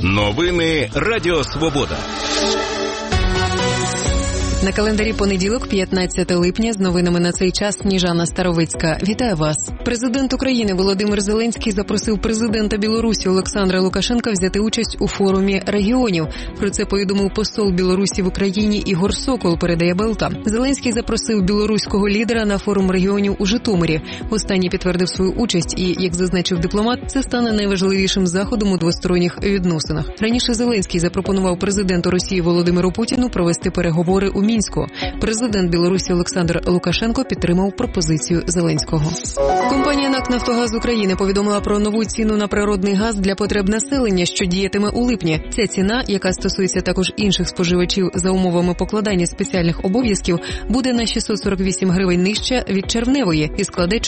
Новини Радіо Свобода. На календарі понеділок, 15 липня, з новинами на цей час Сніжана Старовицька. Вітаю вас. Президент України Володимир Зеленський запросив президента Білорусі Олександра Лукашенка взяти участь у форумі регіонів. Про це повідомив посол Білорусі в Україні Ігор Сокол, передає Белта. Зеленський запросив білоруського лідера на форум регіонів у Житомирі. Останній підтвердив свою участь і, як зазначив дипломат, це стане найважливішим заходом у двосторонніх відносинах. Раніше Зеленський запропонував президенту Росії Володимиру Путіну провести переговори у Мінську. Президент Білорусі Олександр Лукашенко підтримав пропозицію Зеленського. Компанія НАК «Нафтогаз України» повідомила про нову ціну на природний газ для потреб населення, що діятиме у липні. Ця ціна, яка стосується також інших споживачів за умовами покладання спеціальних обов'язків, буде на 648 гривень нижча від червневої і складе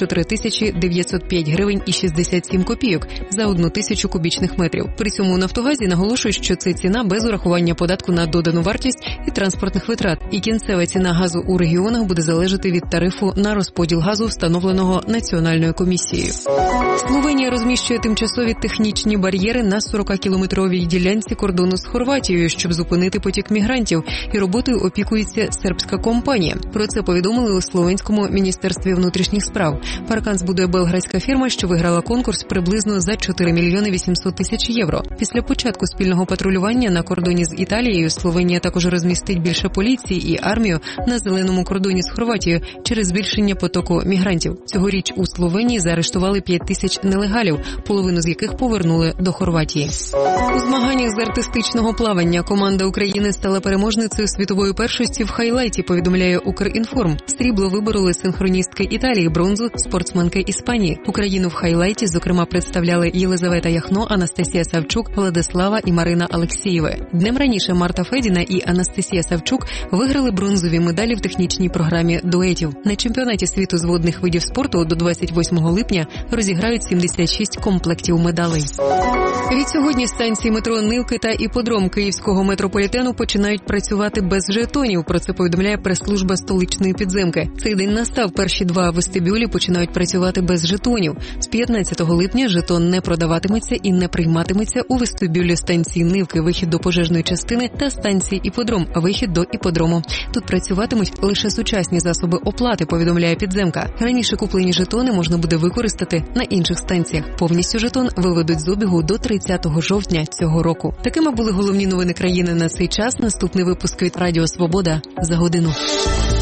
4905 гривень і 67 копійок за 1000 кубічних метрів. При цьому у «Нафтогазі» наголошують, що це ціна без урахування податку на додану вартість і транспортних витрат. І кінцева ціна газу у регіонах буде залежати від тарифу на розподіл газу, встановленого Національною комісією. Словенія розміщує тимчасові технічні бар'єри на 40-кілометровій ділянці кордону з Хорватією, щоб зупинити потік мігрантів, і роботою опікується сербська компанія. Про це повідомили у Словенському міністерстві внутрішніх справ. Паркан збудує белградська фірма, що виграла конкурс приблизно за 4 мільйони 800 тисяч євро. Після початку спільного патрулювання на кордоні з Італією Словенія також розмістить більше поліції і армію на зеленому кордоні з Хорватією через збільшення потоку мігрантів. Цьогоріч у Словенії заарештували 5 тисяч нелегалів, половину з яких повернули до Хорватії. У змаганнях з артистичного плавання команда України стала переможницею світової першості в хайлайті, повідомляє Укрінформ. Срібло вибороли синхроністки Італії, бронзу – спортсменки Іспанії. Україну в хайлайті, зокрема, представляли Єлизавета Яхно, Анастасія Савчук, Владислава і Марина Алексєєви. Днем раніше Марта Федіна і Анастасія Савчук виграли бронзові медалі в технічній програмі дуетів. На чемпіонаті світу з водних видів спорту до 28 липня розіграють 76 комплектів медалей. Відсьогодні станції метро Нивки та іподром Київського метрополітену починають працювати без жетонів. Про це повідомляє прес-служба столичної підземки. Цей день настав. Перші два вестибюлі починають працювати без жетонів. З 15 липня жетон не продаватиметься і не прийматиметься у вестибюлі станції Нивки, вихід до пожежної частини, та станції іподром, вихід до іподрому. Тут працюватимуть лише сучасні засоби оплати, повідомляє підземка. Раніше куплені жетони можна буде використати на інших станціях. Повністю жетон виведуть з обігу до 30 жовтня цього року. Такими були головні новини країни на цей час. Наступний випуск від Радіо Свобода за годину.